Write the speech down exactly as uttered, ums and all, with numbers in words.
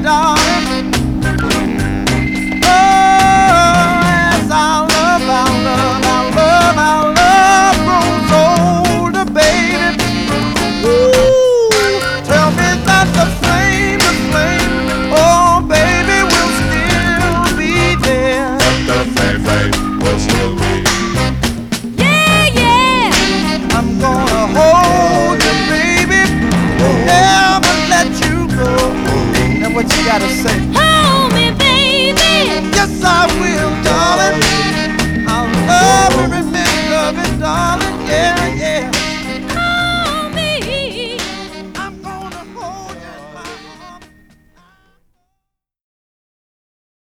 darling. Oh, as our love, our love, our love, our love grows older, baby. Ooh, tell me that the flame, the flame, oh baby, will still be there. The flame, flame will still be. Yeah, yeah. I'm gonna hold you, baby, never let you go. And what you gotta say?